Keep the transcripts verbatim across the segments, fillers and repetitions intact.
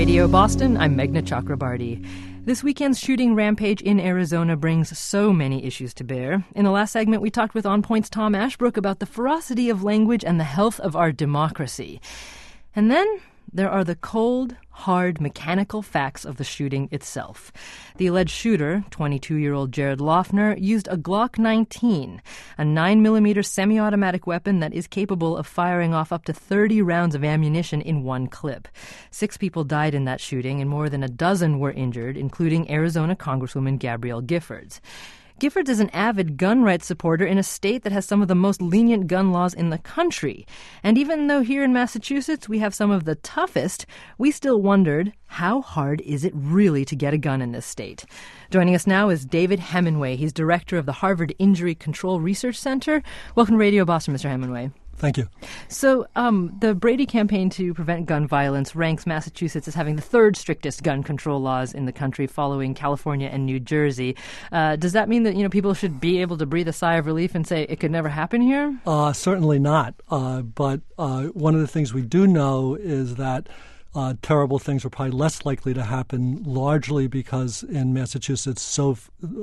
Radio Boston, I'm Meghna Chakrabarty. This weekend's shooting rampage in Arizona brings so many issues to bear. In the last segment, we talked with On Point's Tom Ashbrook about the ferocity of language and the health of our democracy. And then there are the cold, hard, mechanical facts of the shooting itself. The alleged shooter, twenty-two-year-old Jared Loughner, used a Glock nineteen, a nine millimeter semi-automatic weapon that is capable of firing off up to thirty rounds of ammunition in one clip. Six people died in that shooting, and more than a dozen were injured, including Arizona Congresswoman Gabrielle Giffords. Giffords is an avid gun rights supporter in a state that has some of the most lenient gun laws in the country. And even though here in Massachusetts we have some of the toughest, we still wondered, how hard is it really to get a gun in this state? Joining us now is David Hemenway. He's director of the Harvard Injury Control Research Center. Welcome to Radio Boston, Mister Hemenway. Thank you. So um, the Brady campaign to prevent gun violence ranks Massachusetts as having the third strictest gun control laws in the country, following California and New Jersey. Uh, does that mean that you know people should be able to breathe a sigh of relief and say it could never happen here? Uh, certainly not. Uh, but uh, one of the things we do know is that Uh, terrible things are probably less likely to happen, largely because in Massachusetts, so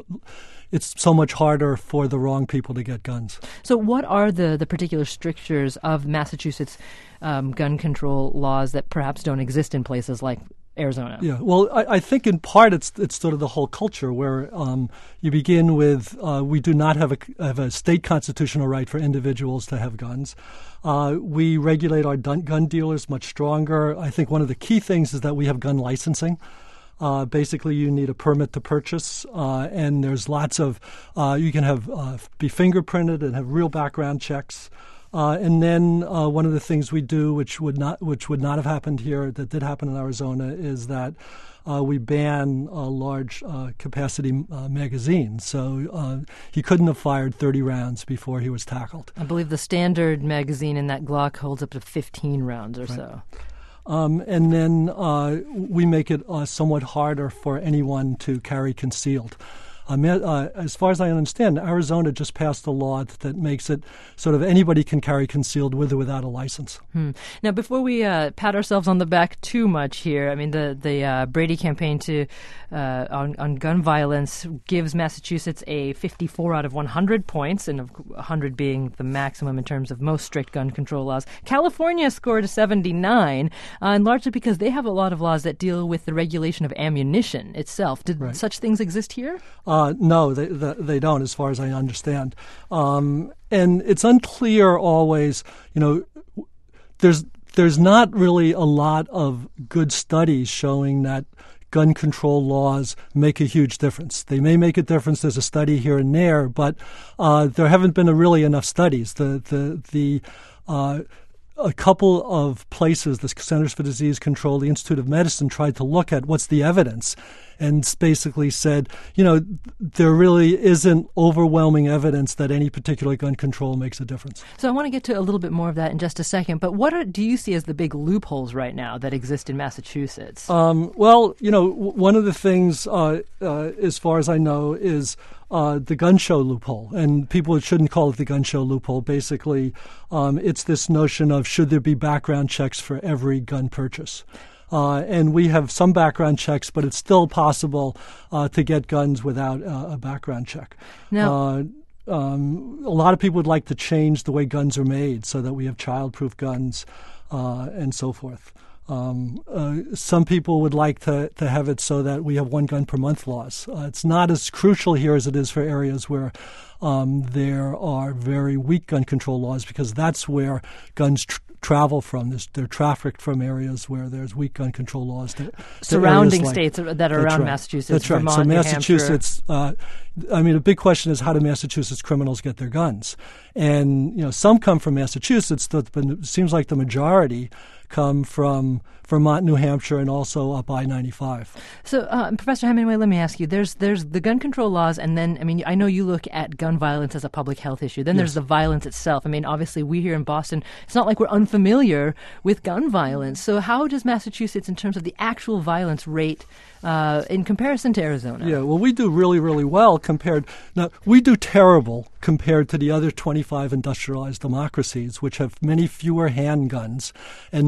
it's so much harder for the wrong people to get guns. So what are the, the particular strictures of Massachusetts um, gun control laws that perhaps don't exist in places like Arizona? Yeah, well, I, I think in part it's it's sort of the whole culture where um, you begin with uh, we do not have a, have a state constitutional right for individuals to have guns. Uh, we regulate our dun- gun dealers much stronger. I think one of the key things is that we have gun licensing. Uh, basically, you need a permit to purchase, uh, and there's lots of uh, you can have uh, be fingerprinted and have real background checks. Uh, and then uh, one of the things we do, which would not which would not have happened here, that did happen in Arizona, is that uh, we ban uh, large uh, capacity uh, magazines. So uh, he couldn't have fired thirty rounds before he was tackled. I believe the standard magazine in that Glock holds up to fifteen rounds or right. so. Um, and then uh, we make it uh, somewhat harder for anyone to carry concealed. Um, uh, as far as I understand, Arizona just passed a law that makes it sort of anybody can carry concealed with or without a license. Hmm. Now, before we uh, pat ourselves on the back too much here, I mean, the the uh, Brady campaign to uh, on, on gun violence gives Massachusetts a fifty-four out of one hundred points, and one hundred being the maximum in terms of most strict gun control laws. California scored a seventy-nine, uh, and largely because they have a lot of laws that deal with the regulation of ammunition itself. Did right. such things exist here? Uh, no, they, they they don't, as far as I understand. Um, and it's unclear always, you know, there's there's not really a lot of good studies showing that gun control laws make a huge difference. They may make a difference. There's a study here and there, but uh, there haven't been a really enough studies. The the the uh, a couple of places, the Centers for Disease Control, the Institute of Medicine, tried to look at what's the evidence and basically said, you know, there really isn't overwhelming evidence that any particular gun control makes a difference. So I want to get to a little bit more of that in just a second, but what are, do you see as the big loopholes right now that exist in Massachusetts? Um, well, you know, w- one of the things, uh, uh, as far as I know, is uh, the gun show loophole. And people shouldn't call it the gun show loophole. Basically, um, it's this notion of should there be background checks for every gun purchase. Uh, and we have some background checks, but it's still possible uh, to get guns without uh, a background check. Now, uh, um, a lot of people would like to change the way guns are made so that we have child-proof guns uh, and so forth. Um, uh, some people would like to, to have it so that we have one gun per month laws. Uh, it's not as crucial here as it is for areas where um, there are very weak gun control laws, because that's where guns tr- travel from. There's, they're trafficked from areas where there's weak gun control laws. To, Surrounding like, states that are around right. Massachusetts, That's right. Vermont, so New Massachusetts, uh, I mean, a big question is how do Massachusetts criminals get their guns? And, you know, some come from Massachusetts, but it seems like the majority come from Vermont, New Hampshire, and also up I ninety-five. So, uh, Professor Hemenway, let me ask you, there's there's the gun control laws, and then, I mean, I know you look at gun violence as a public health issue. Then yes. there's the violence itself. I mean, obviously, we here in Boston, it's not like we're unfamiliar with gun violence. So how does Massachusetts, in terms of the actual violence rate, uh, in comparison to Arizona? Yeah, well, we do really, really well compared. Now, we do terrible compared to the other twenty-five industrialized democracies, which have many fewer handguns and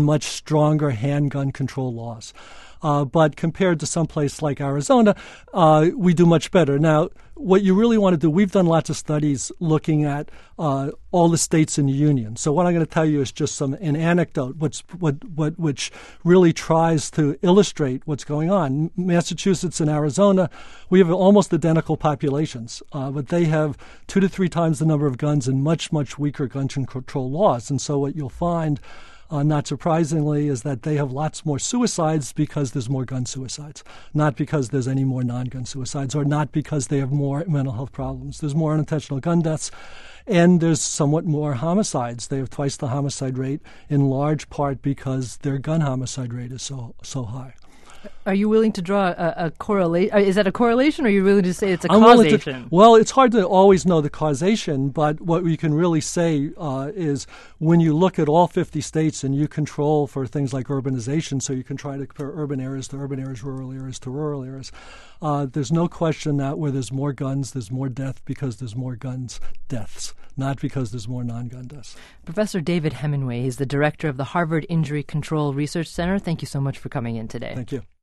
much stronger handgun control laws. Uh, but compared to some place like Arizona, uh, we do much better. Now, what you really want to do, we've done lots of studies looking at uh, all the states in the union. So what I'm going to tell you is just some an anecdote, what's, what, what, which really tries to illustrate what's going on. Massachusetts and Arizona, we have almost identical populations, uh, but they have two to three times the number of guns and much, much weaker gun control laws. And so what you'll find, Uh, not surprisingly, is that they have lots more suicides because there's more gun suicides, not because there's any more non-gun suicides, or not because they have more mental health problems. There's more unintentional gun deaths, and there's somewhat more homicides. They have twice the homicide rate, in large part because their gun homicide rate is so so high. Are you willing to draw a, a correlation? Is that a correlation, or are you willing to say it's a I'm causation? To, well, it's hard to always know the causation, but what we can really say uh, is when you look at all fifty states and you control for things like urbanization, so you can try to compare urban areas to urban areas, rural areas to rural areas, uh, there's no question that where there's more guns, there's more death because there's more guns deaths, not because there's more non-gun deaths. Professor David Hemenway is the director of the Harvard Injury Control Research Center. Thank you so much for coming in today. Thank you.